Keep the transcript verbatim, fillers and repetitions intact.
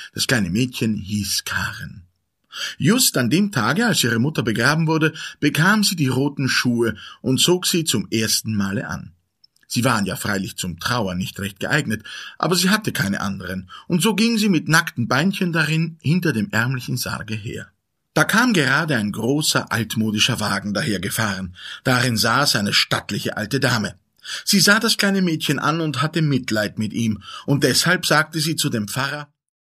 Das kleine Mädchen hieß Karen. Just an dem Tage, als ihre Mutter begraben wurde, bekam sie die roten Schuhe und zog sie zum ersten Male an. Sie waren ja freilich zum Trauern nicht recht geeignet, aber sie hatte keine anderen, und so ging sie mit nackten Beinchen darin hinter dem ärmlichen Sarge her. Da kam gerade ein großer, altmodischer Wagen dahergefahren. Darin saß eine stattliche alte Dame. Sie sah das kleine Mädchen an und hatte Mitleid mit ihm, und deshalb sagte sie zu dem Pfarrer: